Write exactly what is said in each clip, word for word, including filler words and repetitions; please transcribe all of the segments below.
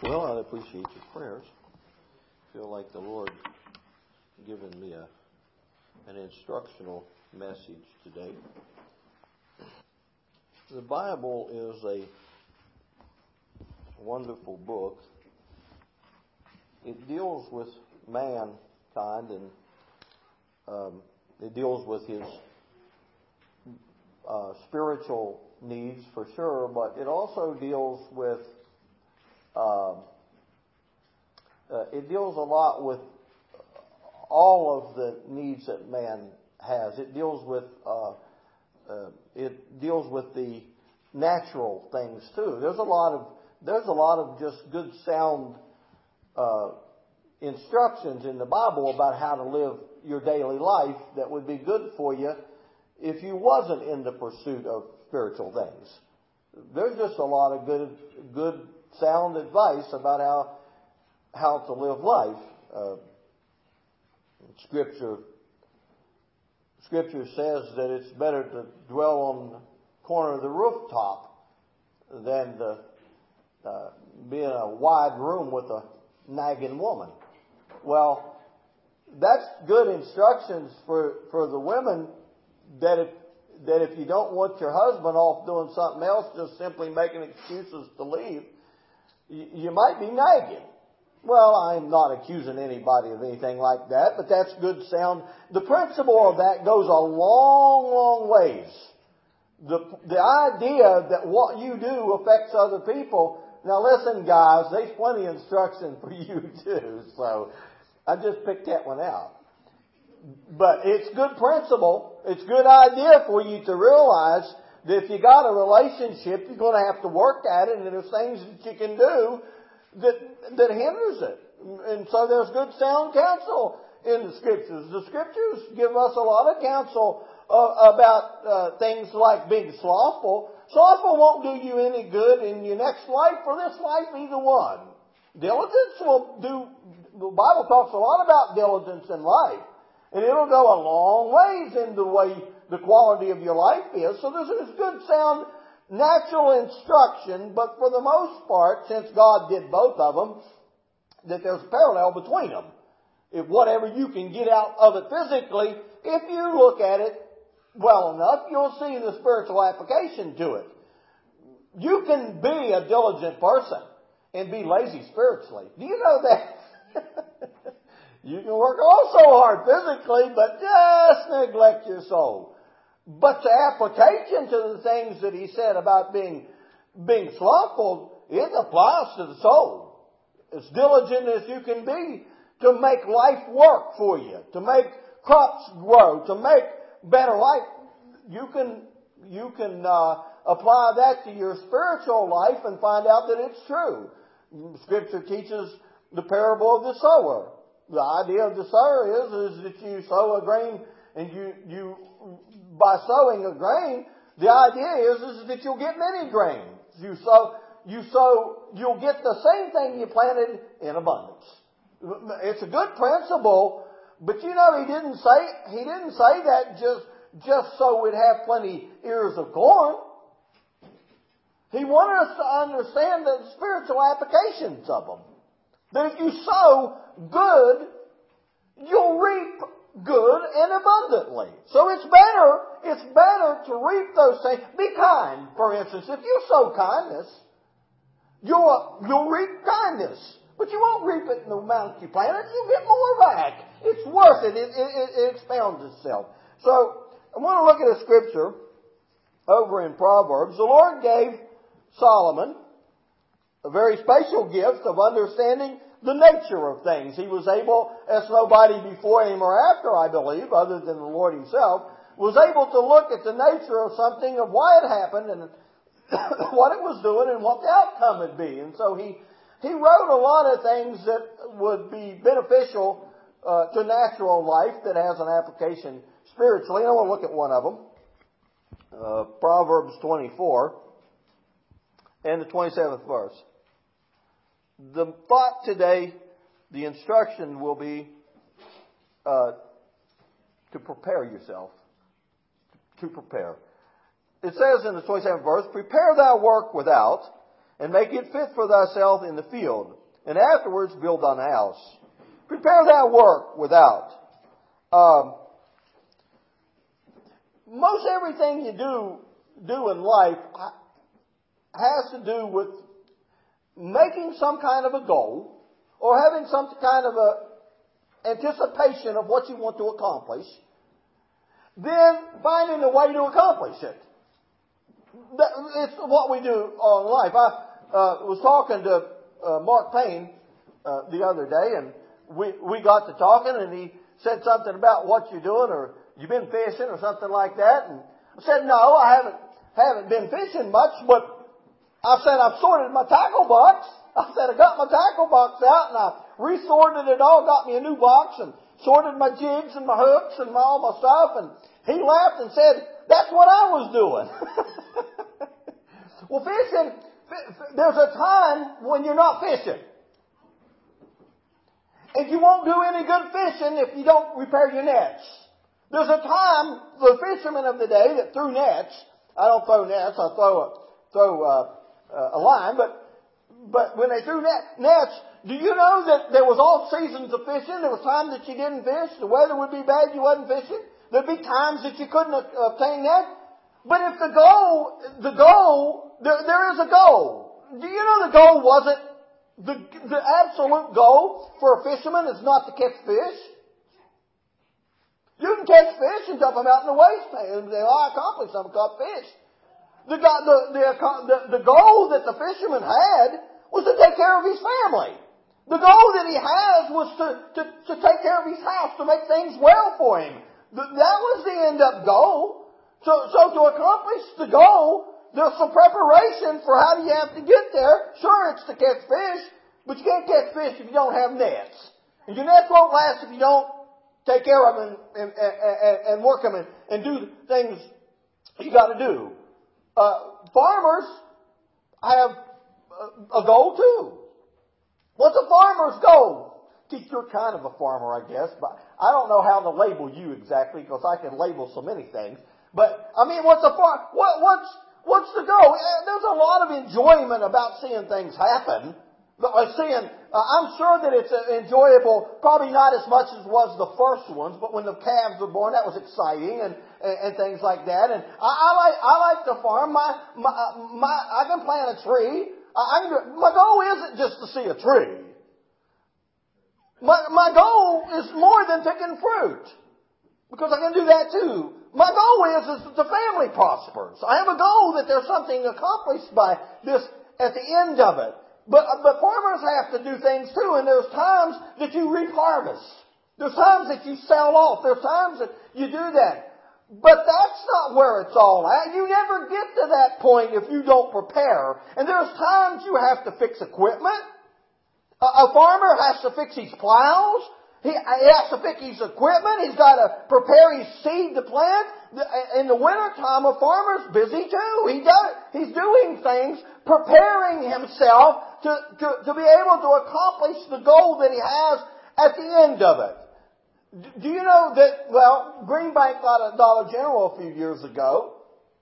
Well, I appreciate your prayers. I feel like the Lord given me a an instructional message today. The Bible is a wonderful book. It deals with mankind, and um, it deals with his uh, spiritual needs for sure, but it also deals with uh, uh, it deals a lot with all of the needs that man has. It deals with uh, uh, it deals with the natural things too. There's a lot of there's a lot of just good sound uh, instructions in the Bible about how to live your daily life that would be good for you if you wasn't in the pursuit of spiritual things. There's just a lot of good good sound advice about how how to live life. Uh, Scripture Scripture says that it's better to dwell on the corner of the rooftop than to uh, be in a wide room with a nagging woman. Well, that's good instructions for, for the women that if, that if you don't want your husband off doing something else, just simply making excuses to leave, you, you might be nagging. Well, I'm not accusing anybody of anything like that, but that's good sound. The principle of that goes a long, long ways. The, the idea that what you do affects other people. Now listen, guys, there's plenty of instruction for you too, so I just picked that one out. But it's good principle. It's good idea for you to realize that if you got a relationship, you're going to have to work at it, and there's things that you can do that that hinders it. And so there's good sound counsel in the Scriptures. The Scriptures give us a lot of counsel uh, about uh, things like being slothful. Slothful won't do you any good in your next life or this life, either one. Diligence will do, the Bible talks a lot about diligence in life. And it'll go a long ways in the way the quality of your life is. So this is good sound natural instruction, but for the most part, since God did both of them, that there's a parallel between them. If whatever you can get out of it physically, if you look at it well enough, you'll see the spiritual application to it. You can be a diligent person and be lazy spiritually. Do you know that? You can work also hard physically, but just neglect your soul. But the application to the things that he said about being being slothful, it applies to the soul. As diligent as you can be to make life work for you, to make crops grow, to make better life, you can you can uh, apply that to your spiritual life and find out that it's true. Scripture teaches the parable of the sower. The idea of the sower is, is that you sow a grain and you you by sowing a grain, the idea is, is that you'll get many grains. You sow, you sow, you'll get the same thing you planted in abundance. It's a good principle, but you know, he didn't say, he didn't say that just, just so we'd have plenty ears of corn. He wanted us to understand the spiritual applications of them. That if you sow good, you'll reap good and abundantly. So it's better, it's better to reap those things. Be kind, for instance. If you sow kindness, you'll, you'll reap kindness. But you won't reap it in the amount you planted. You'll get more back. It's worth it. It, it, it expounds itself. So I want to look at a scripture over in Proverbs. The Lord gave Solomon a very special gift of understanding the nature of things. He was able, as nobody before him or after, I believe, other than the Lord himself, was able to look at the nature of something, of why it happened, and what it was doing, and what the outcome would be. And so he, he wrote a lot of things that would be beneficial uh, to natural life that has an application spiritually. And I want to look at one of them. Uh, Proverbs twenty-four and the twenty-seventh verse. The thought today, the instruction will be uh, to prepare yourself. To prepare. It says in the twenty-seventh verse, prepare thy work without, and make it fit for thyself in the field, and afterwards build thine house. Prepare thy work without. Um, most everything you do do in life has to do with making some kind of a goal or having some kind of a anticipation of what you want to accomplish, then finding a way to accomplish it. It's what we do all in life. I uh, was talking to uh, Mark Payne uh, the other day, and we we got to talking, and he said something about what you're doing, or you've been fishing, or something like that. And I said, no, I haven't haven't been fishing much, but I said I've sorted my tackle box. I said I got my tackle box out, and I resorted it all, got me a new box, and sorted my jigs and my hooks and my, all my stuff. And he laughed and said, that's what I was doing. Well, fishing, there's a time when you're not fishing. And you won't do any good fishing if you don't repair your nets. There's a time, the fishermen of the day that threw nets, I don't throw nets, I throw a, throw a, a line, but but when they threw net, nets, do you know that there was all seasons of fishing? There was times that you didn't fish. The weather would be bad, you wasn't fishing. There'd be times that you couldn't obtain net. But if the goal, the goal, there, there is a goal. Do you know the goal wasn't, the, the absolute goal for a fisherman is not to catch fish? You can catch fish and dump them out in the wasteland and say, oh, I accomplished something, caught fish. The, the, the, the, the goal that the fisherman had was to take care of his family. The goal that he has was to, to, to take care of his house, to make things well for him. The, that was the end-up goal. So, so to accomplish the goal, there's some preparation for how do you have to get there. Sure, it's to catch fish, but you can't catch fish if you don't have nets. And your nets won't last if you don't take care of them and, and, and, and work them and, and do things you got to do. Uh, farmers have a goal too. What's a farmer's goal? Keith, you're kind of a farmer, I guess, but I don't know how to label you exactly because I can label so many things. But I mean, what's a farm? What, what's what's the goal? There's a lot of enjoyment about seeing things happen. But seeing, uh, I'm sure that it's enjoyable, probably not as much as was the first ones, but when the calves were born, that was exciting and and, and things like that. And I, I like I like to farm. My my my I can plant a tree. I, I, my goal isn't just to see a tree. My, my goal is more than picking fruit. Because I can do that too. My goal is, is that the family prospers. I have a goal that there's something accomplished by this at the end of it. But, but farmers have to do things too, and there's times that you reap harvest. There's times that you sell off. There's times that you do that. But that's not where it's all at. You never get to that point if you don't prepare. And there's times you have to fix equipment. A, a farmer has to fix his plows. He, he has to fix his equipment. He's got to prepare his seed to plant. In the wintertime, a farmer's busy too. He does, he's doing things, preparing himself to, to, to be able to accomplish the goal that he has at the end of it. Do you know that, well, Green Bank got a Dollar General a few years ago.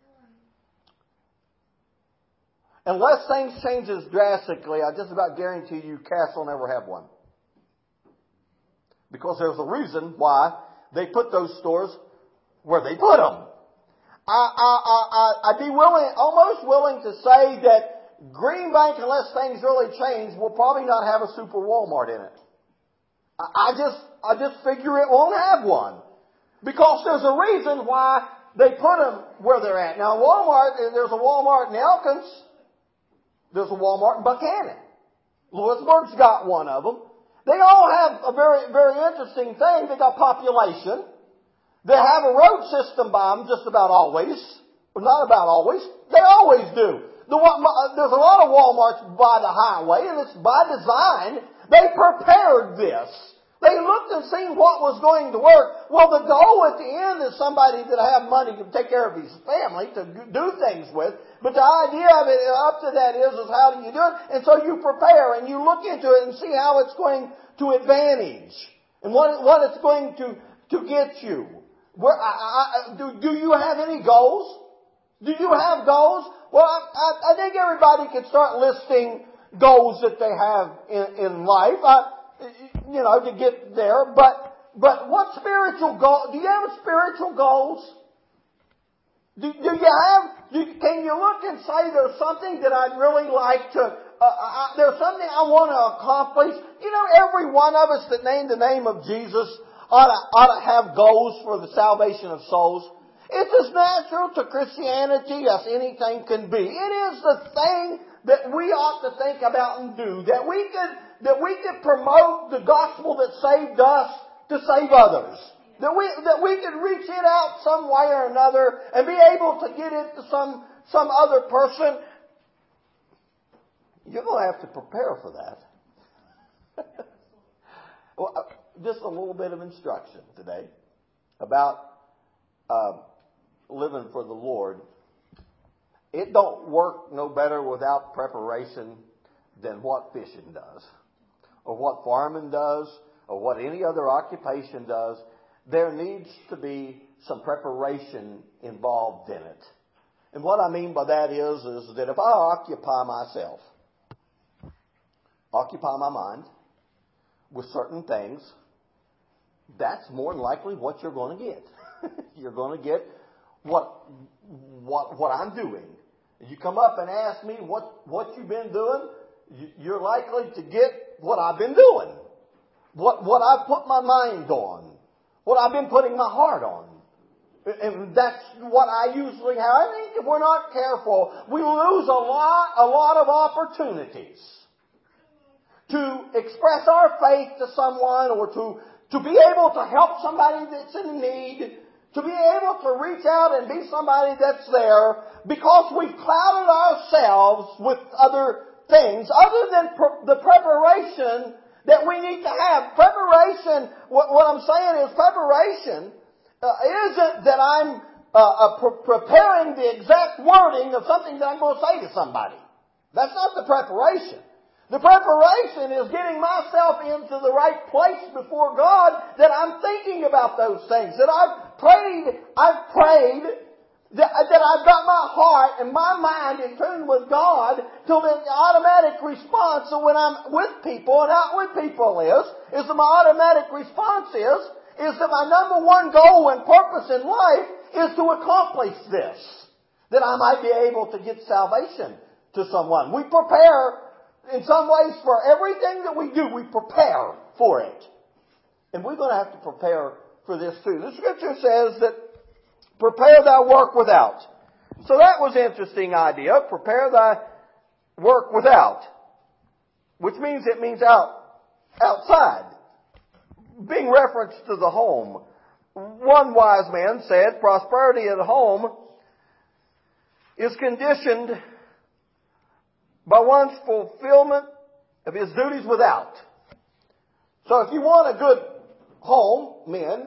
Unless things changes drastically, I just about guarantee you Cass will never have one. Because there's a reason why they put those stores where they put them. I, I, I, I'd be willing, almost willing to say that Green Bank, unless things really change, will probably not have a Super Walmart in it. I just, I just figure it won't have one. Because there's a reason why they put them where they're at. Now, Walmart, there's a Walmart in Elkins. There's a Walmart in Buchanan. Lewisburg's got one of them. They all have a very, very interesting thing. They got population. They have a road system by them just about always. Well, not about always. They always do. The, there's a lot of Walmarts by the highway, and it's by design. They prepared this. They looked and seen what was going to work. Well, the goal at the end is somebody that have money to take care of his family, to do things with. But the idea of it up to that is, is how do you do it? And so you prepare and you look into it and see how it's going to advantage and what, what it's going to, to get you. Where, I, I, do, do you have any goals? Do you have goals? Well, I, I, I think everybody can start listing goals that they have in, in life, uh, you know, to get there. But but what spiritual goal? Do you have spiritual goals? Do, do you have? Do, can you look and say there's something that I'd really like to? Uh, I, there's something I want to accomplish. You know, every one of us that named the name of Jesus ought to, ought to have goals for the salvation of souls. It's as natural to Christianity as anything can be. It is the thing that we ought to think about and do. That we could, that we could promote the gospel that saved us to save others. That we, that we could reach it out some way or another and be able to get it to some, some other person. You're going to have to prepare for that. Well, just a little bit of instruction today about uh, living for the Lord. It don't work no better without preparation than what fishing does, or what farming does, or what any other occupation does. There needs to be some preparation involved in it. And what I mean by that is, is that if I occupy myself, occupy my mind with certain things, that's more than likely what you're going to get. You're going to get what what what I'm doing. You come up and ask me what, what you've been doing, you're likely to get what I've been doing. What what I've put my mind on. What I've been putting my heart on. And that's what I usually have. I think if we're not careful, we lose a lot, a lot of opportunities to express our faith to someone, or to, to be able to help somebody that's in need, to be able to reach out and be somebody that's there, because we've clouded ourselves with other things other than pr- the preparation that we need to have. Preparation, what, what I'm saying is preparation uh, isn't that I'm uh, uh, pre- preparing the exact wording of something that I'm going to say to somebody. That's not the preparation. The preparation is getting myself into the right place before God, that I'm thinking about those things, that I've prayed, I've prayed, that, that I've got my heart and my mind in tune with God, till the automatic response of when I'm with people and out with people is, is that my automatic response is, is that my number one goal and purpose in life is to accomplish this, that I might be able to get salvation to someone. We prepare in some ways for everything that we do. We prepare for it. And we're going to have to prepare for this too. The scripture says that prepare thy work without. So that was an interesting idea. Prepare thy work without. Which means it means out, outside. Being referenced to the home. One wise man said, prosperity at home is conditioned by one's fulfillment of his duties without. So if you want a good home, men,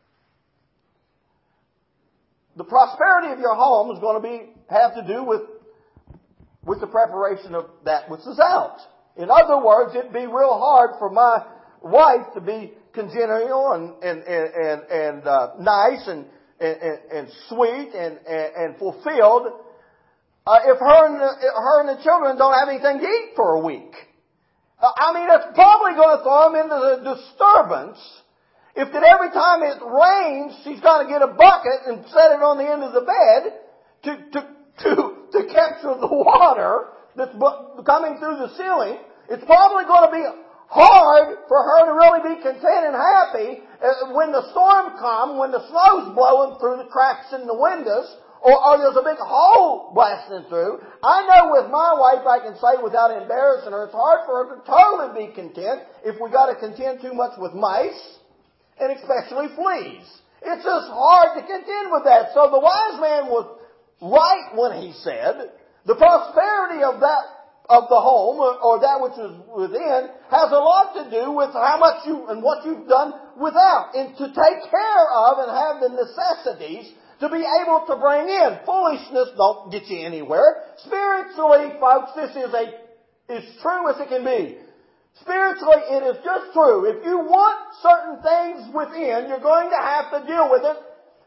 the prosperity of your home is going to be have to do with with the preparation of that which is out. In other words, it'd be real hard for my wife to be congenial and and and and uh, nice and and, and sweet and, and and fulfilled uh, if her and the, her and the children don't have anything to eat for a week. Uh, I mean, it's probably going to throw them into the disturbance if that every time it rains, she's got to get a bucket and set it on the end of the bed to to to to capture the water that's coming through the ceiling. It's probably going to be hard for her to really be content and happy when the storm comes, when the snow's blowing through the cracks in the windows, or, or there's a big hole blasting through. I know with my wife, I can say without embarrassing her, it's hard for her to totally be content if we got to contend too much with mice, and especially fleas. It's just hard to contend with that. So the wise man was right when he said the prosperity of that of the home, or that which is within, has a lot to do with how much you and what you've done without, and to take care of and have the necessities to be able to bring in. Foolishness don't get you anywhere. Spiritually, folks, this is a as true as it can be. Spiritually, it is just true. If you want certain things within, you're going to have to deal with it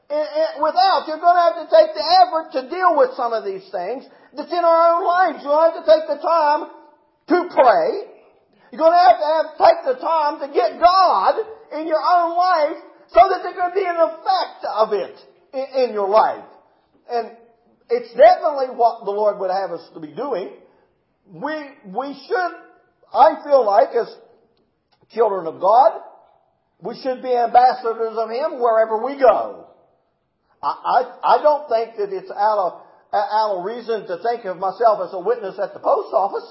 And, and without, you're going to have to take the effort to deal with some of these things that's in our own lives. You're going to have to take the time to pray. You're going to have to have, take the time to get God in your own life so that there's going to be an effect of it in, in your life. And it's definitely what the Lord would have us to be doing. We, we should, I feel like, as children of God, we should be ambassadors of Him wherever we go. I, I, I don't think that it's out of, out of reason to think of myself as a witness at the post office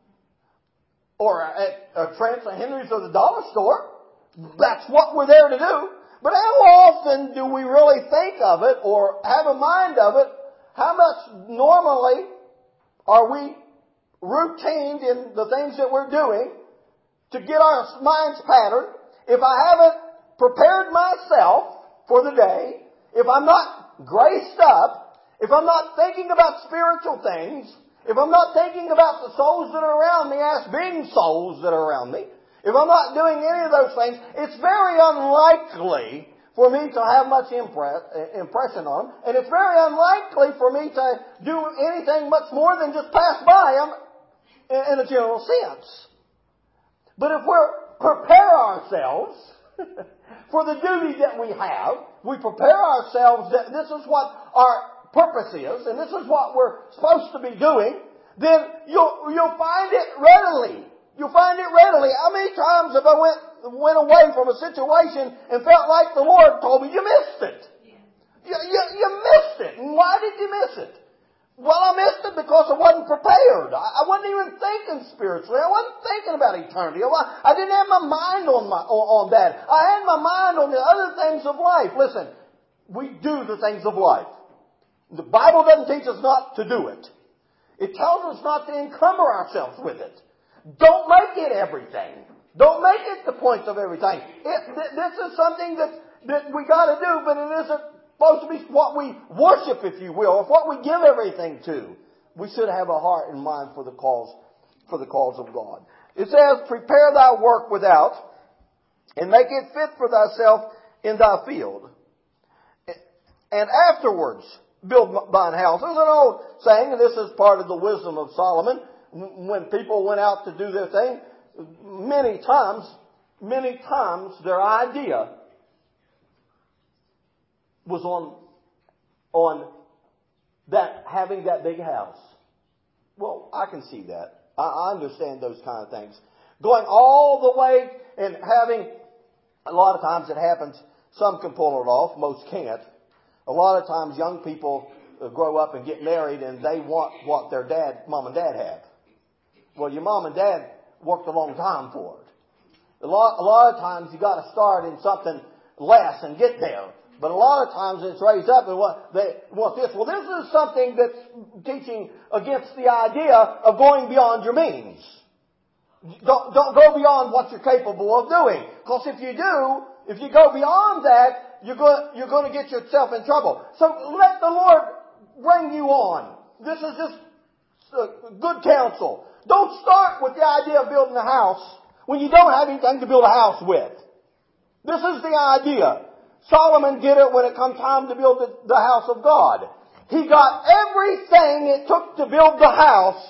or at uh, Trent's and Henry's or the dollar store. That's what we're there to do. But how often do we really think of it or have a mind of it? How much normally are we routined in the things that we're doing to get our minds patterned? If I haven't prepared myself for the day, if I'm not graced up, if I'm not thinking about spiritual things, if I'm not thinking about the souls that are around me as being souls that are around me, if I'm not doing any of those things, it's very unlikely for me to have much impress, impression on them. And it's very unlikely for me to do anything much more than just pass by them in, in a general sense. But if we prepare ourselves for the duty that we have, we prepare ourselves that this is what our purpose is, and this is what we're supposed to be doing, then you'll, you'll find it readily. You'll find it readily. How many times have I went, went away from a situation and felt like the Lord told me, you missed it. You, you, you missed it. And why did you miss it? Well, I missed it because I wasn't prepared. I, I wasn't even thinking spiritually. I wasn't thinking about eternity. I, I didn't have my mind on, my, on, on that. I had my mind on the other things of life. Listen, we do the things of life. The Bible doesn't teach us not to do it. It tells us not to encumber ourselves with it. Don't make it everything. Don't make it the point of everything. It, th- this is something that, that we got to do, but it isn't supposed to be what we worship, if you will, or what we give everything to. We should have a heart and mind for the cause, for the cause of God. It says, prepare thy work without, and make it fit for thyself in thy field. And afterwards, build thine house. There's an old saying, and this is part of the wisdom of Solomon. When people went out to do their thing, many times, many times their idea was on, on that, having that big house. Well, I can see that. I, I understand those kind of things. Going all the way and having, a lot of times it happens, some can pull it off, most can't. A lot of times young people grow up and get married and they want what their dad, mom and dad had. Well, your mom and dad worked a long time for it. A lot, a lot of times you got to start in something less and get there. But a lot of times it's raised up and what they want this. Well, this is something that's teaching against the idea of going beyond your means. Don't, don't go beyond what you're capable of doing. Because if you do, if you go beyond that, you're going, you're going to get yourself in trouble. So let the Lord bring you on. This is just uh, good counsel. Don't start with the idea of building a house when you don't have anything to build a house with. This is the idea. Solomon did it when it come time to build the, the house of God. He got everything it took to build the house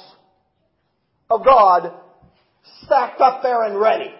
of God stacked up there and ready.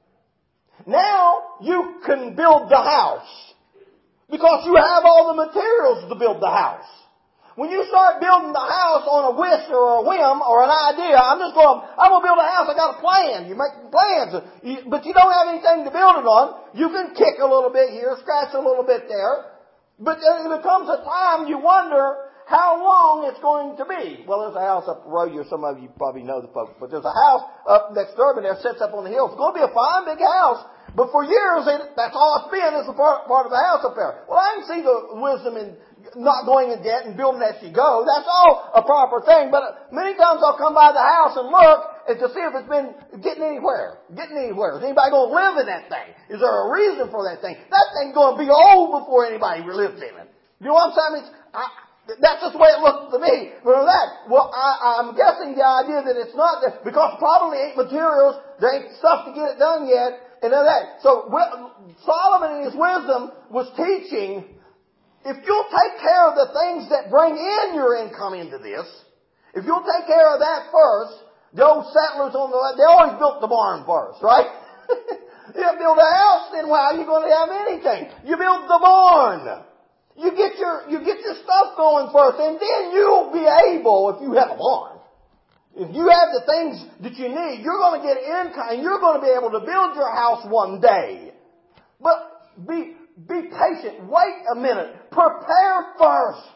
Now you can build the house because you have all the materials to build the house. When you start building the house on a wish or a whim or an idea, I'm just going, I'm going to build a house, I got a plan. You make plans, but you don't have anything to build it on. You can kick a little bit here, scratch a little bit there, but there becomes a time you wonder how long it's going to be. Well, there's a house up the road here. Some of you probably know the folks, but there's a house up next door there, sits up on the hill. It's going to be a fine big house, but for years, that's all it's been is a part, part of the house up there. Well, I can see the wisdom in not going in debt and building as you go. That's all a proper thing. But many times I'll come by the house and look and to see if it's been getting anywhere. Getting anywhere. Is anybody going to live in that thing? Is there a reason for that thing? That thing's going to be old before anybody lives in it. You know what I'm saying? It's, I, that's just the way it looks to me. For that, well, I, I'm guessing the idea that it's not that because probably ain't materials, there ain't stuff to get it done yet, and all that. So Solomon in his wisdom was teaching if you'll take care of the things that bring in your income into this, if you'll take care of that first, the old settlers on the left, they always built the barn first, right? You build a house, then how are you going to have anything? You build the barn. You get your, you get your stuff going first, and then you'll be able, if you have a barn, if you have the things that you need, you're going to get income, and you're going to be able to build your house one day. But be, be patient. Wait a minute. Prepare first.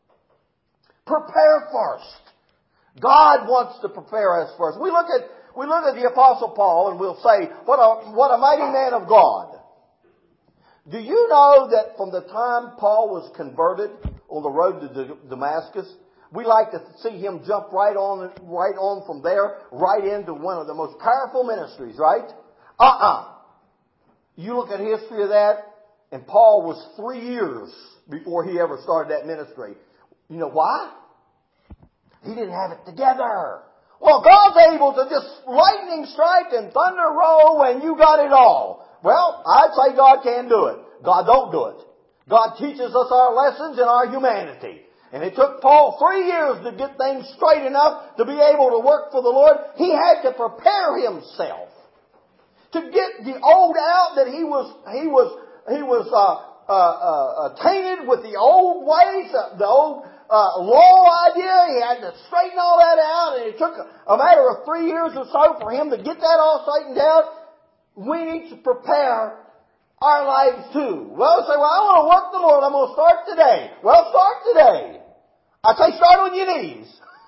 Prepare first. God wants to prepare us first. We look at, we look at the Apostle Paul and we'll say, what a, what a mighty man of God. Do you know that from the time Paul was converted on the road to Damascus, we like to see him jump right on, right on from there, right into one of the most powerful ministries, right? Uh-uh. You look at history of that, and Paul was three years before he ever started that ministry. You know why? He didn't have it together. Well, God's able to just lightning strike and thunder roll and you got it all. Well, I'd say God can do it. God don't do it. God teaches us our lessons in our humanity. And it took Paul three years to get things straight enough to be able to work for the Lord. He had to prepare himself to get the old out that he was, he was, he was, uh, uh, uh, tainted with the old ways, uh, the old, uh, law idea. He had to straighten all that out, and it took a, a matter of three years or so for him to get that all straightened out. We need to prepare our lives too. Well, say, well, I want to work the Lord. I'm going to start today. Well, start today. I say start on your knees.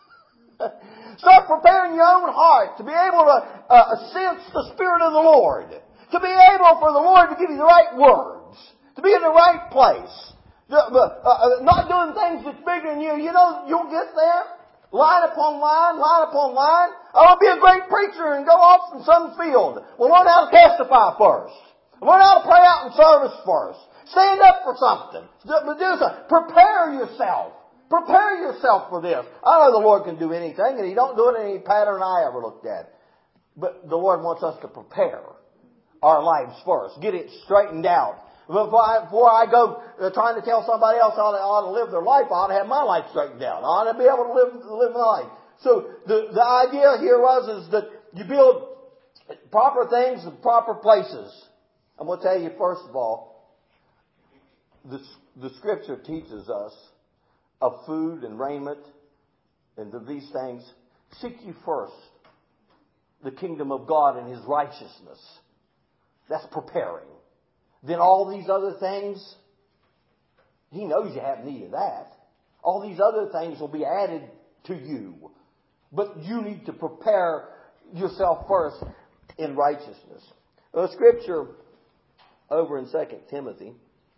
Start preparing your own heart to be able to uh, sense the Spirit of the Lord. To be able for the Lord to give you the right words. To be in the right place. The, uh, uh, not doing things that's bigger than you. You know, you'll get there. Line upon line, line upon line. I want to be a great preacher and go off in some field. Well, learn how to testify first. Learn how to pray out in service first. Stand up for something. Do something. Prepare yourself. Prepare yourself for this. I know the Lord can do anything, and He don't do it in any pattern I ever looked at. But the Lord wants us to prepare our lives first. Get it straightened out. Before I, before I go uh, trying to tell somebody else how they ought to live their life, I ought to have my life straightened out. I ought to be able to live, live my life. So the, the idea here was is that you build proper things in proper places. I'm going to tell you, first of all, the, the Scripture teaches us of food and raiment and of these things. Seek ye first the kingdom of God and His righteousness. That's preparing. Then all these other things, He knows you have need of that. All these other things will be added to you. But you need to prepare yourself first in righteousness. The Scripture over in Second Timothy.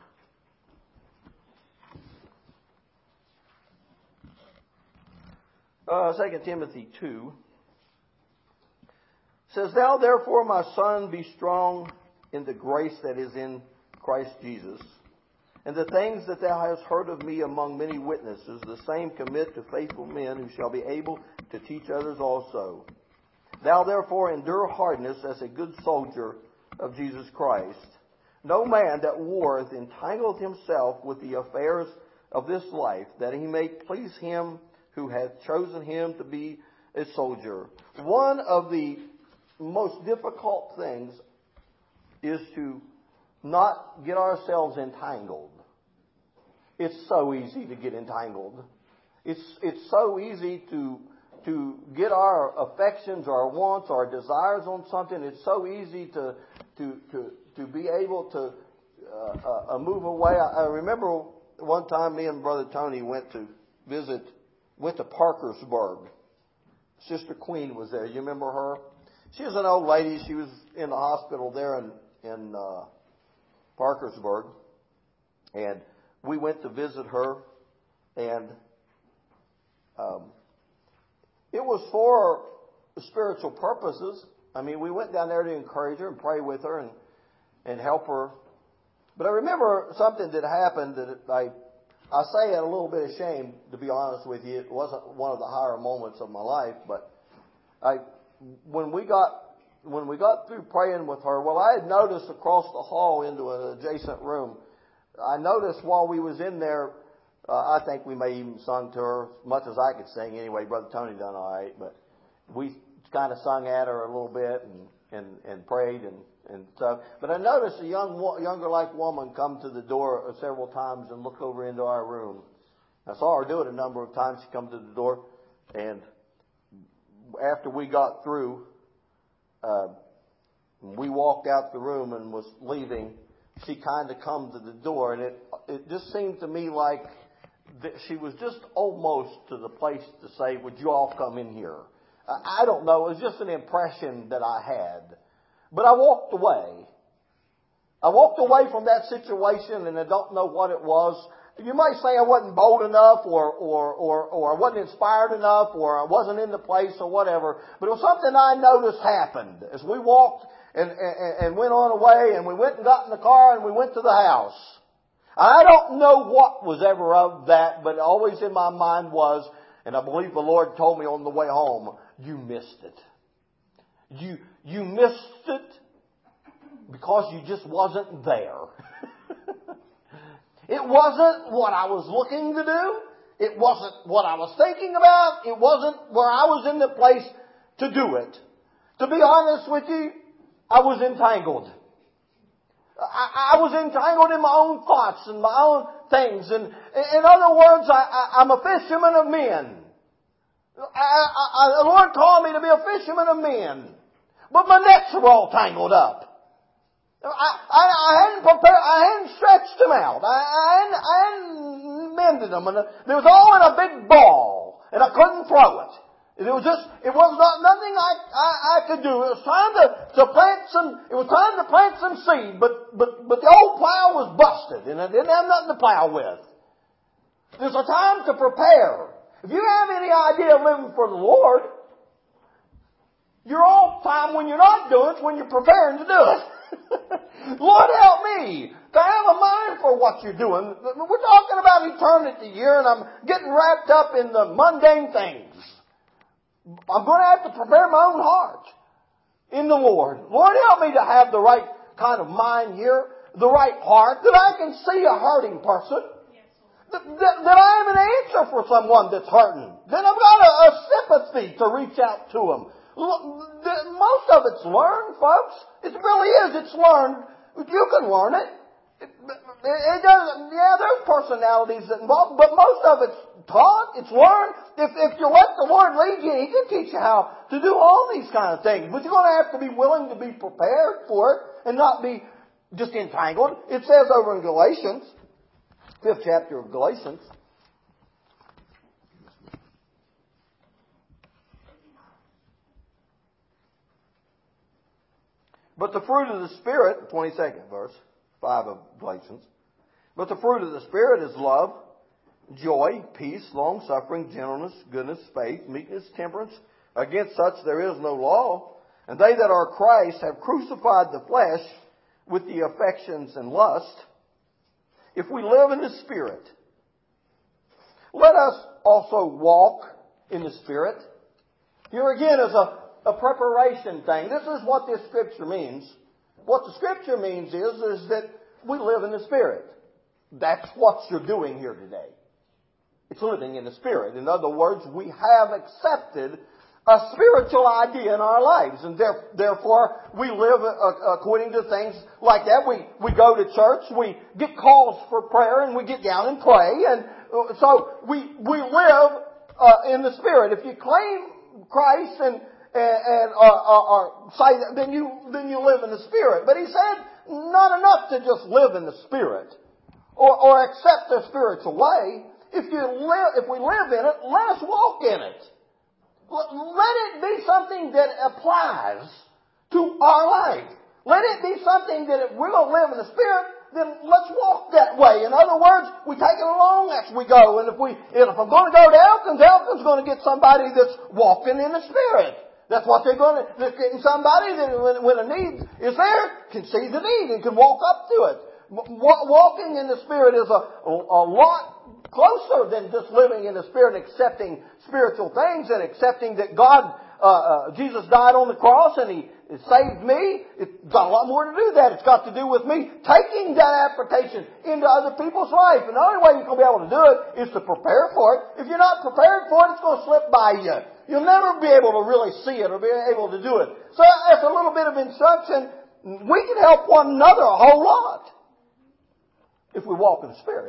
Uh, Second Timothy two says, Thou therefore, my son, be strong in the grace that is in Christ Jesus. And the things that thou hast heard of me among many witnesses, the same commit to faithful men who shall be able to teach others also. Thou therefore endure hardness as a good soldier of Jesus Christ. No man that warreth entangleth himself with the affairs of this life, that he may please him who hath chosen him to be a soldier. One of the most difficult things is to not get ourselves entangled. It's so easy to get entangled. It's it's so easy to to get our affections, our wants, our desires on something. It's so easy to to to, to be able to uh, uh, move away. I, I remember one time me and Brother Tony went to visit, went to Parkersburg. Sister Queen was there. You remember her? She was an old lady. She was in the hospital there in in uh, Parkersburg, and we went to visit her, and um, it was for spiritual purposes. I mean, we went down there to encourage her and pray with her and and help her. But I remember something that happened that I I say it a little bit ashamed, to be honest with you. It wasn't one of the higher moments of my life, but I when we got when we got through praying with her, well, I had noticed across the hall into an adjacent room I noticed while we was in there, uh, I think we may even sung to her as much as I could sing anyway. Brother Tony done all right, but we kind of sung at her a little bit and, and, and prayed and, and stuff. But I noticed a young, younger like woman come to the door several times and look over into our room. I saw her do it a number of times. She come to the door, and after we got through, uh, we walked out the room and was leaving. She kind of come to the door, and it it just seemed to me like that she was just almost to the place to say, "Would you all come in here?" I don't know. It was just an impression that I had, but I walked away. I walked away from that situation, and I don't know what it was. You might say I wasn't bold enough, or, or, or, or I wasn't inspired enough, or I wasn't in the place, or whatever. But it was something I noticed happened as we walked and, and, and went on away, and we went and got in the car, and we went to the house. I don't know what was ever of that, but always in my mind was, and I believe the Lord told me on the way home, you missed it. You, you missed it because you just wasn't there. It wasn't what I was looking to do. It wasn't what I was thinking about. It wasn't where I was in the place to do it. To be honest with you, I was entangled. I, I was entangled in my own thoughts and my own things. And in other words, I, I, I'm a fisherman of men. I, I, the Lord called me to be a fisherman of men. But my nets were all tangled up. I, I, I hadn't prepared, I hadn't stretched them out. I, I, hadn't, I hadn't mended them. And they was all in a big ball. And I couldn't throw it. It was just, it was not, nothing I, I, I could do. It was time to, to plant some, it was time to plant some seed, but, but, but the old plow was busted and I didn't have nothing to plow with. There's a time to prepare. If you have any idea of living for the Lord, your old time when you're not doing it is when you're preparing to do it. Lord help me to have a mind for what you're doing. We're talking about eternity here, and I'm getting wrapped up in the mundane things. I'm going to have to prepare my own heart in the Lord. Lord help me to have the right kind of mind here, the right heart, that I can see a hurting person, that, that, that I have an answer for someone that's hurting, that I've got a, a sympathy to reach out to them. Most of it's learned, folks. It really is. It's learned. You can learn it. It, it doesn't. Yeah, there's personalities involved, but most of it's taught. It's learned. If if you let the Lord lead you, He can teach you how to do all these kind of things. But you're going to have to be willing to be prepared for it and not be just entangled. It says over in Galatians, fifth chapter of Galatians. But the fruit of the Spirit, twenty-second verse, five of Galatians. But the fruit of the Spirit is love, joy, peace, long-suffering, gentleness, goodness, faith, meekness, temperance. Against such there is no law. And they that are Christ have crucified the flesh with the affections and lust. If we live in the Spirit, let us also walk in the Spirit. Here again is a A preparation thing. This is what this scripture means. What the scripture means is, is that we live in the Spirit. That's what you're doing here today. It's living in the Spirit. In other words, we have accepted a spiritual idea in our lives. And therefore, we live according to things like that. We, we go to church, we get calls for prayer, and we get down and pray. And so we, we live uh, in the Spirit. If you claim Christ and And, and or, or, or say that, then you then you live in the Spirit. But he said, not enough to just live in the Spirit or, or accept the spiritual way. If you live, if we live in it, let us walk in it. Let it be something that applies to our life. Let it be something that if we're going to live in the Spirit, then let's walk that way. In other words, we take it along as we go. And if we, if I'm going to go to Elkins, Elkins going to get somebody that's walking in the Spirit. That's what they're going to, they're getting somebody that when, when a need is there, can see the need and can walk up to it. Walking in the Spirit is a, a lot closer than just living in the Spirit and accepting spiritual things and accepting that God, uh, uh, Jesus died on the cross and He it saved me. It's got a lot more to do with that. It's got to do with me taking that application into other people's life. And the only way you're going to be able to do it is to prepare for it. If you're not prepared for it, it's going to slip by you. You'll never be able to really see it or be able to do it. So that's a little bit of instruction. We can help one another a whole lot if we walk in the Spirit.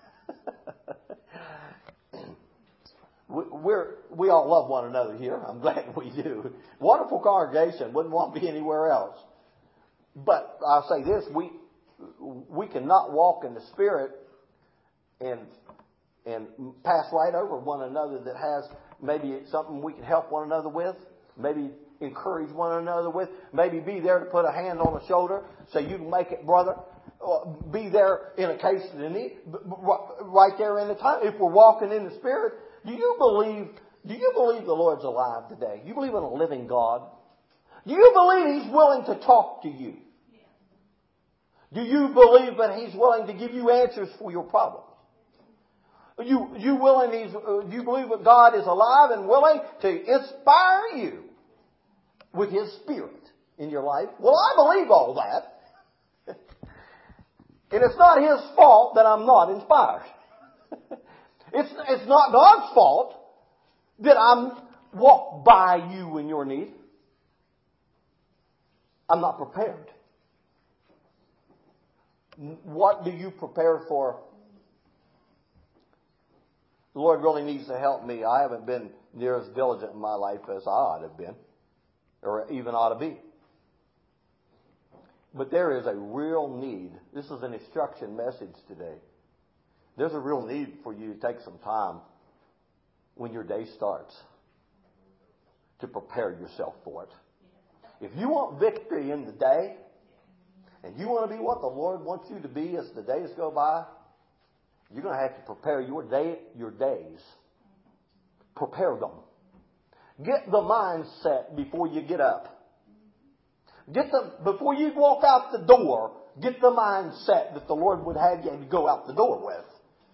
We're, we all love one another here. I'm glad we do. Wonderful congregation. Wouldn't want to be anywhere else. But I'll say this. We we cannot walk in the Spirit and and pass right over one another that has maybe something we can help one another with. Maybe encourage one another with. Maybe be there to put a hand on the shoulder. Say, you can make it, brother. Be there in a case of need. Right there in the time. If we're walking in the Spirit. Do you believe, do you believe the Lord's alive today? Do you believe in a living God? Do you believe He's willing to talk to you? Do you believe that He's willing to give you answers for your problems? You, you willing, he's, uh, do you believe that God is alive and willing to inspire you with His Spirit in your life? Well, I believe all that. And it's not His fault that I'm not inspired. It's, it's not God's fault that I'm walk by you in your need. I'm not prepared. What do you prepare for? The Lord really needs to help me. I haven't been near as diligent in my life as I ought to have been, or even ought to be. But there is a real need. This is an instruction message today. There's a real need for you to take some time when your day starts to prepare yourself for it. If you want victory in the day, and you want to be what the Lord wants you to be as the days go by, you're going to have to prepare your day, your days. Prepare them. Get the mindset before you get up. Get the before you walk out the door. Get the mindset that the Lord would have you to go out the door with.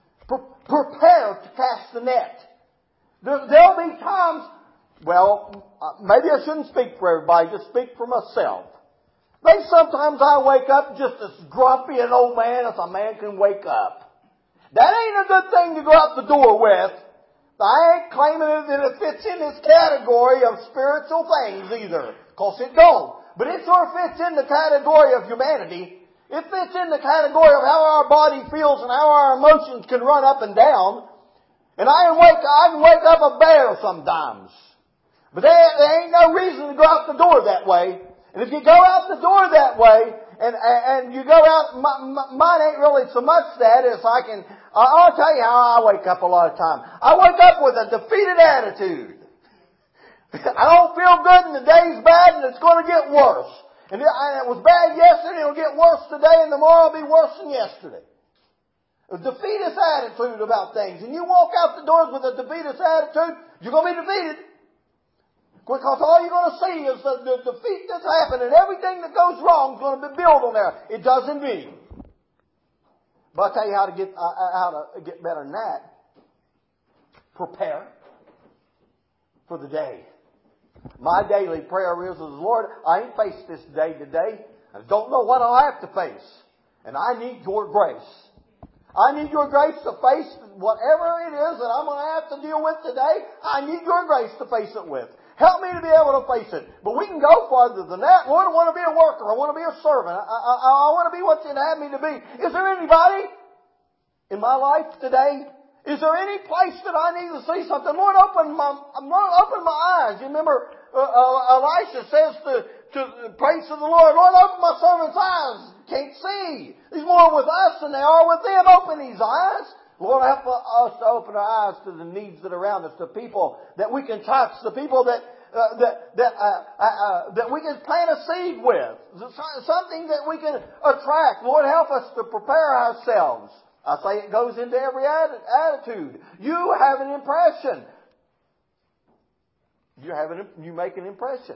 Prepare to cast the net. There, there'll be times, well, uh, maybe I shouldn't speak for everybody, just speak for myself. Maybe sometimes I wake up just as grumpy an old man as a man can wake up. That ain't a good thing to go out the door with. I ain't claiming that it fits in this category of spiritual things either, because it don't. But it sure fits in the category of humanity. It fits in the category of how our body feels and how our emotions can run up and down. And I can wake, I can wake up a bear sometimes. But there, there ain't no reason to go out the door that way. And if you go out the door that way, and and you go out, my, my, mine ain't really so much that as I can, I'll tell you how I wake up a lot of time. I wake up with a defeated attitude. I don't feel good and the day's bad and it's going to get worse. And it was bad yesterday, it'll get worse today, and tomorrow will be worse than yesterday. A defeatist attitude about things. And you walk out the doors with a defeatist attitude, you're going to be defeated. Because all you're going to see is the, the defeat that's happened, and everything that goes wrong is going to be built on there. It doesn't mean. But I'll tell you how to get, uh, how to get better than that. Prepare for the day. My daily prayer is, Lord, I ain't faced this day today. I don't know what I'll have to face. And I need your grace. I need your grace to face whatever it is that I'm going to have to deal with today. I need your grace to face it with. Help me to be able to face it. But we can go farther than that. Lord, I want to be a worker. I want to be a servant. I, I, I want to be what you'd have me to be. Is there anybody in my life today? Is there any place that I need to see something? Lord, open my, Lord, open my eyes. You remember uh, uh, Elisha says to, to praise to the Lord, Lord, open my servant's eyes. Can't see. He's more with us than they are with them. Open these eyes. Lord, help us to open our eyes to the needs that are around us, the people that we can touch, the people that uh, that that uh, uh, uh, that we can plant a seed with, something that we can attract. Lord, help us to prepare ourselves. I say it goes into every attitude. You have an impression. You have an, you make an impression.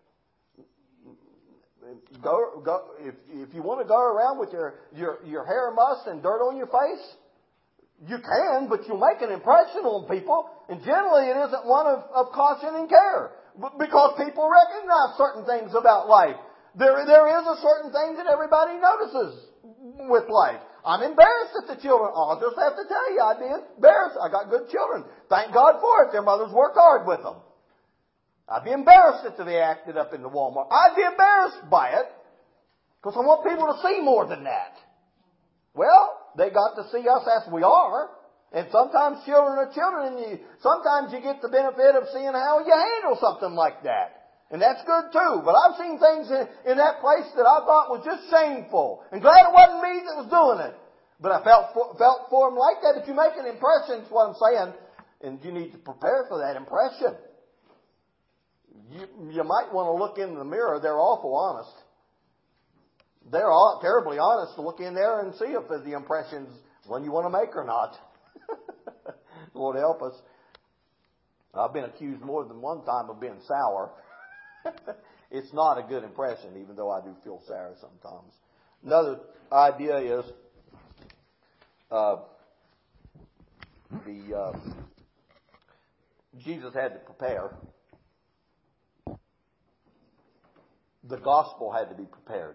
Go, go. If if you want to go around with your your your hair mussed and dirt on your face, you can, but you'll make an impression on people. And generally, it isn't one of, of caution and care. Because people recognize certain things about life. There, there is a certain thing that everybody notices with life. I'm embarrassed at the children. I'll just have to tell you, I'd be embarrassed. I got good children. Thank God for it. Their mothers worked hard with them. I'd be embarrassed if they acted up in the Walmart. I'd be embarrassed by it because I want people to see more than that. Well, they got to see us as we are. And sometimes children are children, and you, sometimes you get the benefit of seeing how you handle something like that. And that's good too. But I've seen things in, in that place that I thought was just shameful. And glad it wasn't me that was doing it. But I felt for, felt for them like that. But you make an impression, is what I'm saying. And you need to prepare for that impression. You, you might want to look in the mirror. They're awful honest. They're all, terribly honest to look in there and see if the impression's one you want to make or not. Lord help us. I've been accused more than one time of being sour. It's not a good impression, even though I do feel sour sometimes. Another idea is uh, the uh, Jesus had to prepare. The gospel had to be prepared.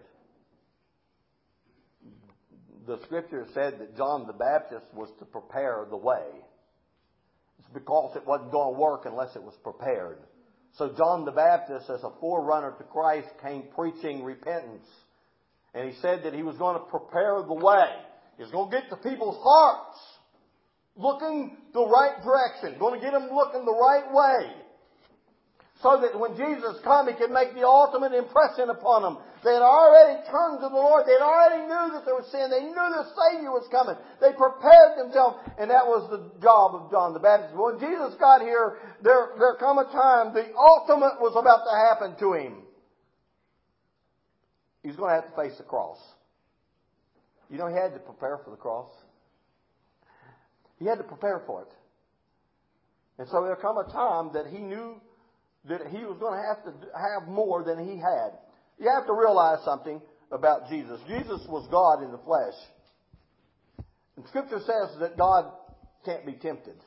The scripture said that John the Baptist was to prepare the way. It's because it wasn't going to work unless it was prepared. So John the Baptist, as a forerunner to Christ, came preaching repentance. And he said that he was going to prepare the way. He was going to get the people's hearts looking the right direction. Going to get them looking the right way. So that when Jesus came, He could make the ultimate impression upon them. They had already turned to the Lord. They had already knew that there was sin. They knew the Savior was coming. They prepared themselves, and that was the job of John the Baptist. When Jesus got here, there, there come a time the ultimate was about to happen to Him. He's going to have to face the cross. You know, He had to prepare for the cross. He had to prepare for it. And so there come a time that He knew that He was going to have to have more than He had. You have to realize something about Jesus. Jesus was God in the flesh. And Scripture says that God can't be tempted.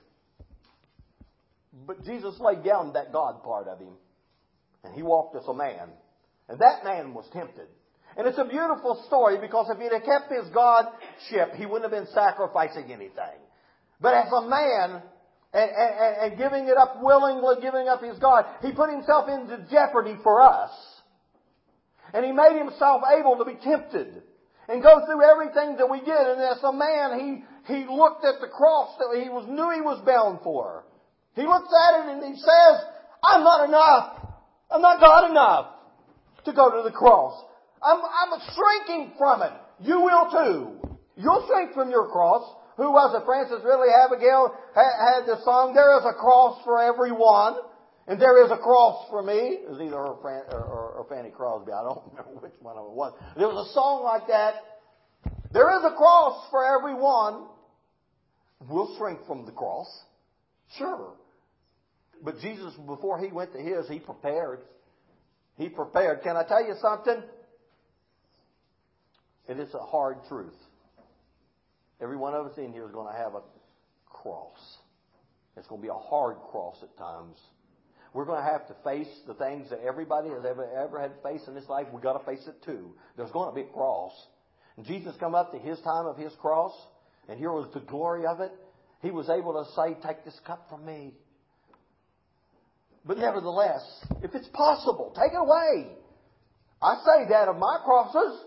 But Jesus laid down that God part of Him. And He walked as a man. And that man was tempted. And it's a beautiful story because if He'd have kept His Godship, He wouldn't have been sacrificing anything. But as a man, And, and, and giving it up willingly, giving up His God, He put Himself into jeopardy for us. And He made Himself able to be tempted and go through everything that we did. And as a man, He, he looked at the cross that He was, knew He was bound for. He looks at it and He says, I'm not enough. I'm not God enough to go to the cross. I'm, I'm shrinking from it. You will too. You'll shrink from your cross. Who was it? Francis Ridley Abigail had the song, there is a cross for everyone, and there is a cross for me. It was either her Fran, or, or, or Fanny Crosby. I don't remember which one of it was. There was a song like that. There is a cross for everyone. We'll shrink from the cross. Sure. But Jesus, before He went to His, He prepared. He prepared. Can I tell you something? And it's a hard truth. Every one of us in here is going to have a cross. It's going to be a hard cross at times. We're going to have to face the things that everybody has ever, ever had to face in this life. We've got to face it too. There's going to be a cross. And Jesus come up to His time of His cross, and here was the glory of it. He was able to say, take this cup from me. But nevertheless, if it's possible, take it away. I say that of my crosses.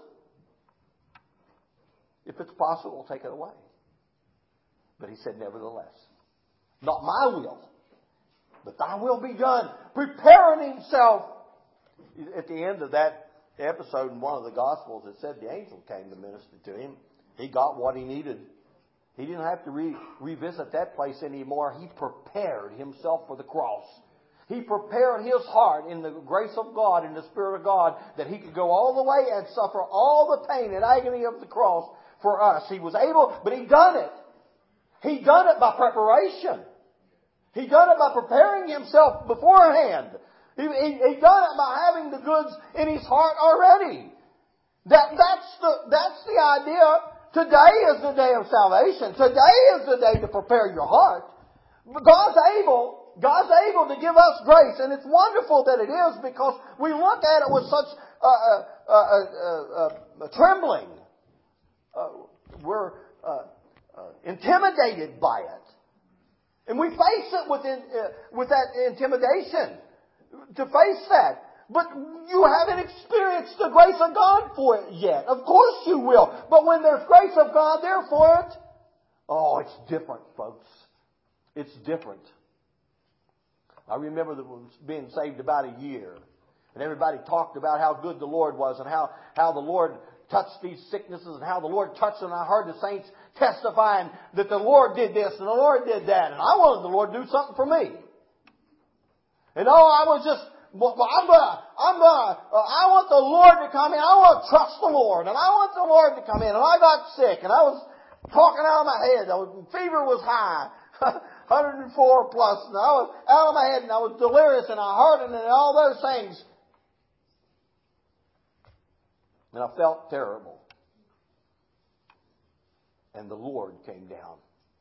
If it's possible, take it away. But He said, nevertheless, not my will, but Thy will be done. Preparing Himself. At the end of that episode in one of the Gospels, it said the angel came to minister to Him. He got what he needed. He didn't have to re- revisit that place anymore. He prepared Himself for the cross. He prepared His heart in the grace of God, in the Spirit of God, that He could go all the way and suffer all the pain and agony of the cross for us. He was able, but He done it. He done it by preparation. He done it by preparing Himself beforehand. He, he, he done it by having the goods in His heart already. That, that's the, that's the idea. Today is the day of salvation. Today is the day to prepare your heart. God's able. God's able to give us grace, and it's wonderful that it is because we look at it with such uh, uh, uh, uh, uh, trembling. Uh, we're uh, uh, intimidated by it. And we face it with, in, uh, with that intimidation. To face that. But you haven't experienced the grace of God for it yet. Of course you will. But when there's grace of God there for it, oh, it's different, folks. It's different. I remember that was being saved about a year. And everybody talked about how good the Lord was and how, how the Lord touched these sicknesses and how the Lord touched them. And I heard the saints testifying that the Lord did this and the Lord did that. And I wanted the Lord to do something for me. And oh, I was just, well, I'm gonna, I'm gonna, uh, I want the Lord to come in. I want to trust the Lord. And I want the Lord to come in. And I got sick. And I was talking out of my head. I was, fever was high. one hundred four plus. And I was out of my head and I was delirious and I heard it and all those things. And I felt terrible. And the Lord came down.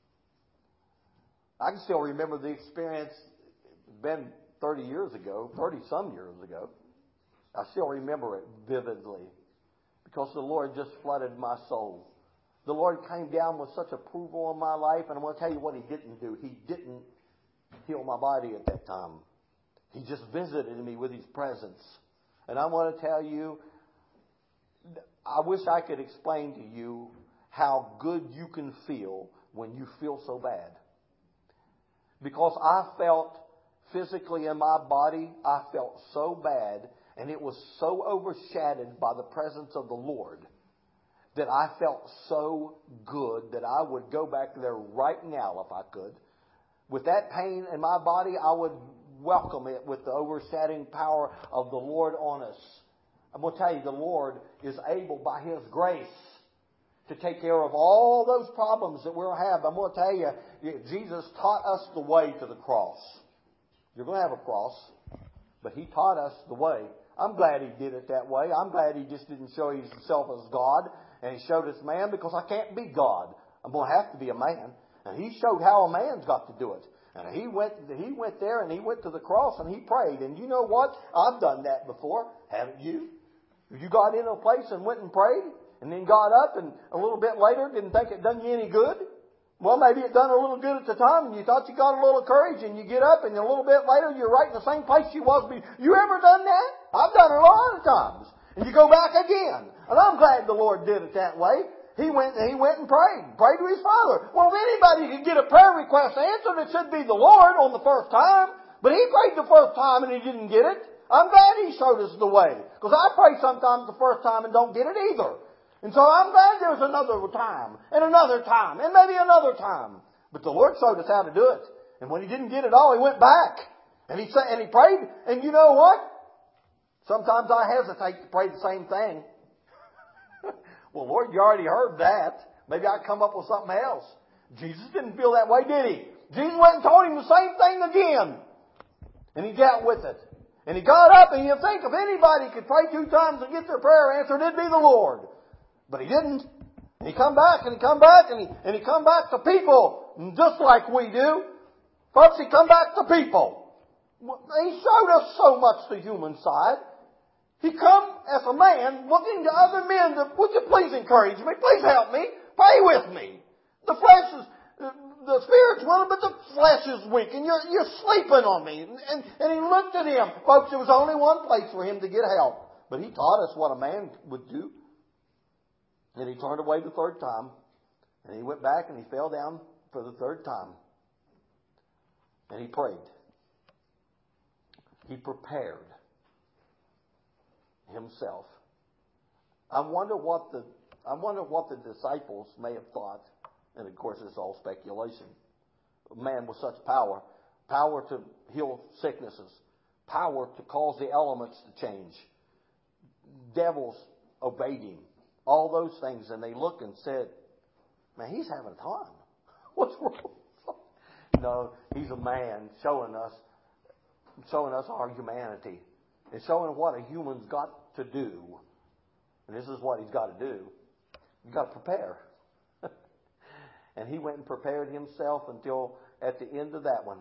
I can still remember the experience. It's been thirty years ago, thirty some years ago. I still remember it vividly because the Lord just flooded my soul. The Lord came down with such approval on my life, and I'm going to tell you what He didn't do. He didn't heal my body at that time. He just visited me with His presence. And I want to tell you, I wish I could explain to you how good you can feel when you feel so bad. Because I felt physically in my body, I felt so bad, and it was so overshadowed by the presence of the Lord that I felt so good that I would go back there right now if I could. With that pain in my body, I would welcome it with the overshadowing power of the Lord on us. I'm going to tell you, the Lord is able by His grace to take care of all those problems that we'll have. I'm going to tell you, Jesus taught us the way to the cross. You're going to have a cross, but He taught us the way. I'm glad He did it that way. I'm glad He just didn't show Himself as God and He showed us man, because I can't be God. I'm going to have to be a man. And He showed how a man's got to do it. And He went, He went there and He went to the cross and He prayed. And you know what? I've done that before. Haven't you? You got in a place and went and prayed and then got up and a little bit later didn't think it done you any good? Well, maybe it done a little good at the time and you thought you got a little courage and you get up and a little bit later you're right in the same place you was before. You ever done that? I've done it a lot of times. And you go back again. And I'm glad the Lord did it that way. He went and he went and prayed. Prayed to His Father. Well, if anybody could get a prayer request answered, it should be the Lord on the first time. But He prayed the first time and He didn't get it. I'm glad He showed us the way. Because I pray sometimes the first time and don't get it either. And so I'm glad there's another time, and another time, and maybe another time. But the Lord showed us how to do it. And when He didn't get it all, He went back. And He said, and He prayed, and you know what? Sometimes I hesitate to pray the same thing. Well, Lord, you already heard that. Maybe I come up with something else. Jesus didn't feel that way, did He? Jesus went and told him the same thing again. And He dealt with it. And He got up, and you think if anybody could pray two times and get their prayer answered, it'd be the Lord. But He didn't. And He come back, and He come back, and He, and he come back to people, just like we do. Folks, He come back to people. He showed us so much the human side. He come as a man looking to other men to, would you please encourage me? Please help me. Pray with me. The flesh is, the spirit's willing, but the flesh is weak, and you're, you're sleeping on me. And, and, and He looked at him. Folks, there was only one place for him to get help. But He taught us what a man would do. And He turned away the third time. And He went back and He fell down for the third time. And He prayed. He prepared Himself. I wonder what the I wonder what the disciples may have thought. And of course it's all speculation. A man with such power. Power to heal sicknesses. Power to cause the elements to change. Devils obeyed Him. All those things. And they looked and said, man, He's having time. What's wrong? No, He's a man showing us, showing us our humanity. And showing what a human's got to do. And this is what he's got to do. You've got to prepare. And He went and prepared Himself until at the end of that one.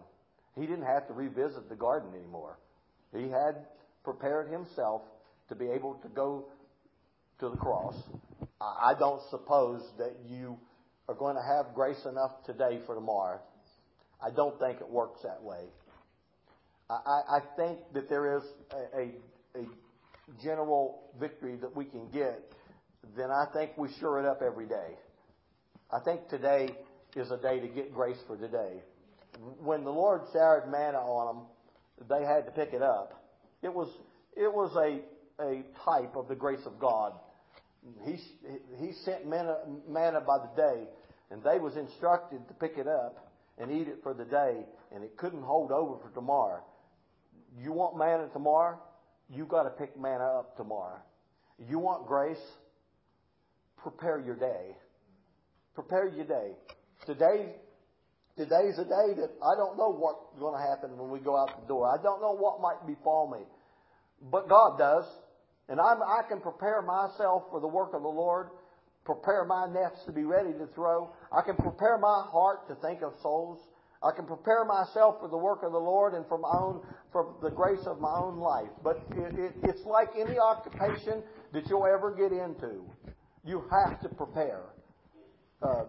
He didn't have to revisit the garden anymore. He had prepared himself to be able to go to the cross. I don't suppose that you are going to have grace enough today for tomorrow. I don't think it works that way. I, I think that there is a, a, a general victory that we can get. Then I think we sure it up every day. I think today is a day to get grace for today. When the Lord showered manna on them, they had to pick it up. It was it was a a type of the grace of God. He he sent manna, manna by the day, and they was instructed to pick it up and eat it for the day, and it couldn't hold over for tomorrow. You want manna tomorrow? You got to pick manna up tomorrow. You want grace? Prepare your day. Prepare your day. Today, today's a day that I don't know what's going to happen when we go out the door. I don't know what might befall me, but God does. And I'm, I can prepare myself for the work of the Lord, prepare my nets to be ready to throw. I can prepare my heart to think of souls. I can prepare myself for the work of the Lord and for my own, for the grace of my own life. But it, it, it's like any occupation that you'll ever get into. You have to prepare. Uh,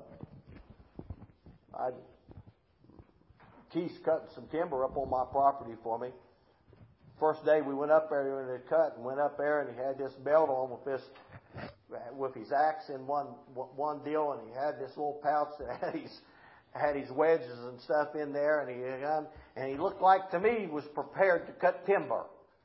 I, Keith's cutting some timber up on my property for me. First day we went up there and they cut and went up there and he had this belt on with this, with his axe in one one deal, and he had this little pouch that had his had his wedges and stuff in there, and he and he looked like to me he was prepared to cut timber.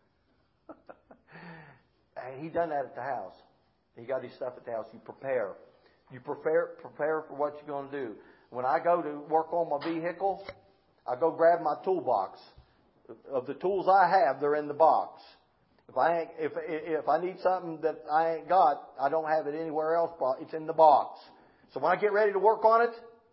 And he done that at the house. He got his stuff at the house. You prepare. You prepare prepare for what you're going to do. When I go to work on my vehicle, I go grab my toolbox. Of the tools I have, they're in the box. If I ain't, if if I need something that I ain't got, I don't have it anywhere else. It's in the box. So when I get ready to work on it,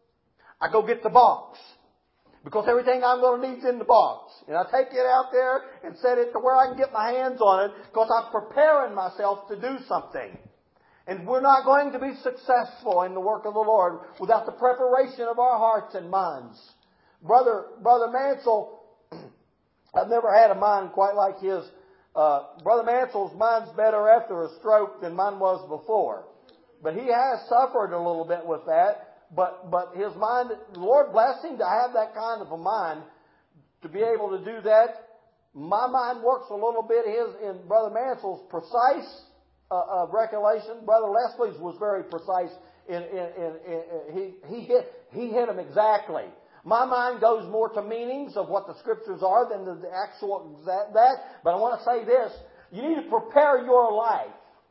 I go get the box, because everything I'm going to need is in the box. And I take it out there and set it to where I can get my hands on it, because I'm preparing myself to do something. And we're not going to be successful in the work of the Lord without the preparation of our hearts and minds. Brother, Brother Mansell, I've never had a mind quite like his. Uh, Brother Mansell's mind's better after a stroke than mine was before. But he has suffered a little bit with that. But but his mind, the Lord blessed him to have that kind of a mind, to be able to do that. My mind works a little bit his in Brother Mansell's precise uh, uh, recollection. Brother Leslie's was very precise. In, in, in, in, in he he hit he hit him exactly. My mind goes more to meanings of what the Scriptures are than the, the actual that, that. But I want to say this. You need to prepare your life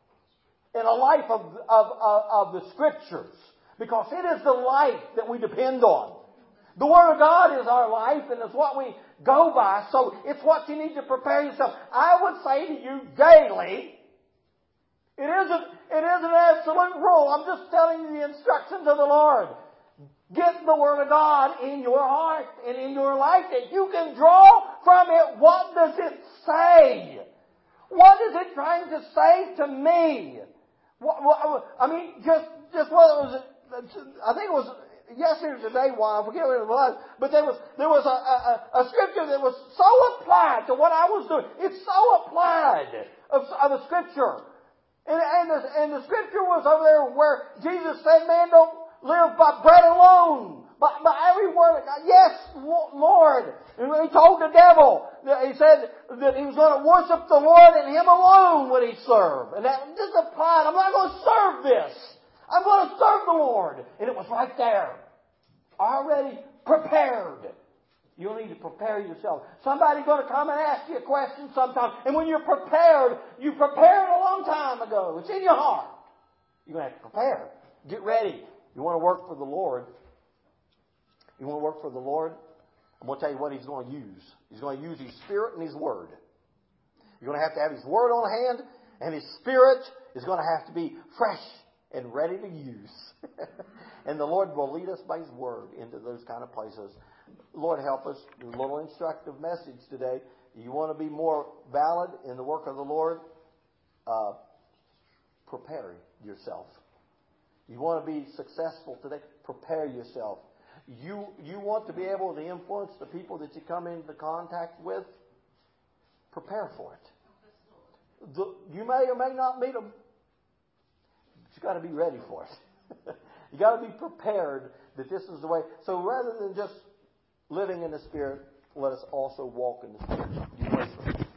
in a life of, of, of, of the Scriptures. Because it is the life that we depend on. The Word of God is our life, and it's what we go by. So it's what you need to prepare yourself. I would say to you daily, it isn't, it isn't an absolute rule. I'm just telling you the instructions of the Lord. Get the Word of God in your heart and in your life, that you can draw from it. What does it say? What is it trying to say to me? What, what, I mean, just just what it was. I think it was yesterday or today. One, I forget what it was, but there was there was a, a, a scripture that was so applied to what I was doing. It's so applied of, of a scripture, and and the, and the scripture was over there where Jesus said, "Man, don't live by bread alone, but by every word of God." Yes, Lord. And when he told the devil, he said that he was going to worship the Lord and Him alone would he serve. And that just applied. I'm not going to serve this. I'm going to serve the Lord. And it was right there. Already prepared. You'll need to prepare yourself. Somebody's going to come and ask you a question sometime. And when you're prepared, you prepared a long time ago. It's in your heart. You're going to have to prepare. Get ready. You want to work for the Lord. You want to work for the Lord? I'm going to tell you what He's going to use. He's going to use His Spirit and His Word. You're going to have to have His Word on hand, and His Spirit is going to have to be fresh and ready to use. And the Lord will lead us by His Word into those kind of places. Lord, help us. A little instructive message today. You want to be more valid in the work of the Lord? Uh, prepare yourself. You want to be successful today? Prepare yourself. You, you want to be able to influence the people that you come into contact with? Prepare for it. The, you may or may not meet them. But you've got to be ready for it. You've got to be prepared that this is the way. So rather than just living in the Spirit, let us also walk in the Spirit. You pray for me.